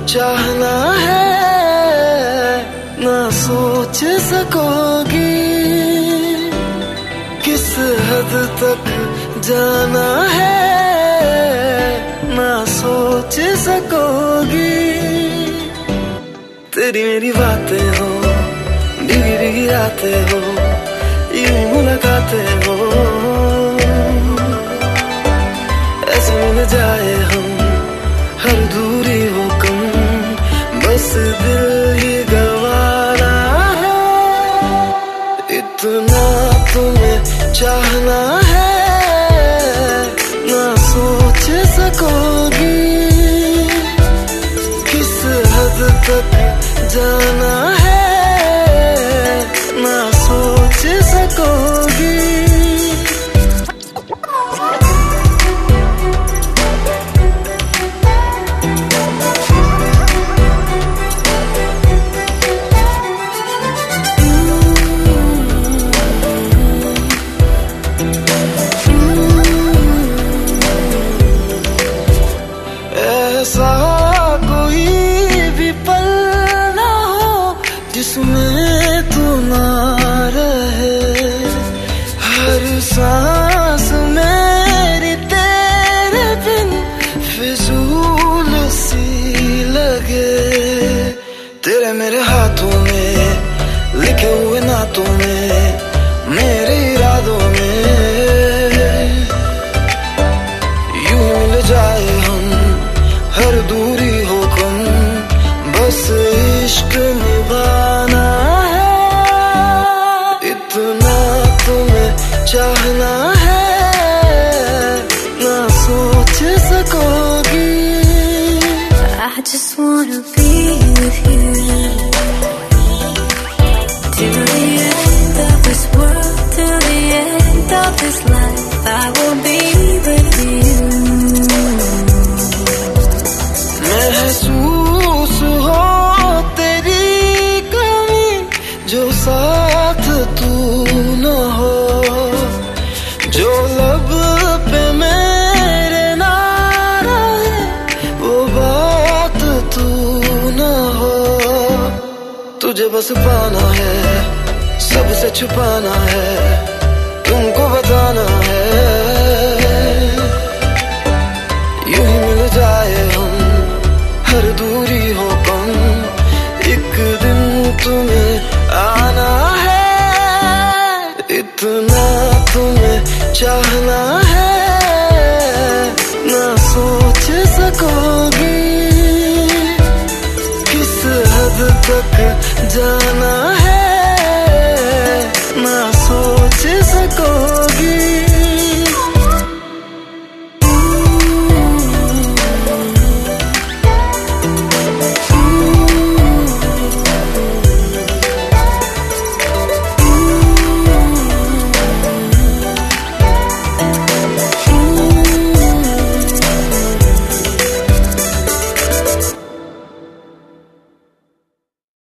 चाहना है ना सोच सकोगी, किस हद तक जाना है ना सोच सकोगी। तेरी मेरी बातें हो, भीगी भीगी रातें हो, यूं मुलाकातें हो, ऐसे मिल जाए हम हर दूरी हो कम, बस दिल ही गवारा है। इतना तुम्हें चाहना है ना सोच सकोगी, किस हद तक जाना है ना सोच सकोगी। ऐसा कोई भी पल ना हो जिसमें तू ना रहे, हर सांस मेरी तेरे बिन फिजूल सी लगे। तेरे मेरे हाथों में लिखे हुए नातों में, मेरे इरादों में यूं मिल जाए हम हर दूरी हो कम, बस इश्क निभाना है। इतना तुम्हें चाहना है ना सोच सकोगी। I just wanna be with you till the end of this world, till the end of this life. I will be with you. महसूस हो तेरी कमी जो साथ तू न हो, जो लब पे मेरे ना रहे वो बात तू न हो। तुझे बस पाना है, सबसे छुपाना है, तुमको बताना है, यूं ही मिल जाए हम हर दूरी हो कम, एक दिन तुम्हें आना है। इतना तुम्हें चाहना है ना सोच सकोगी, किस हद तक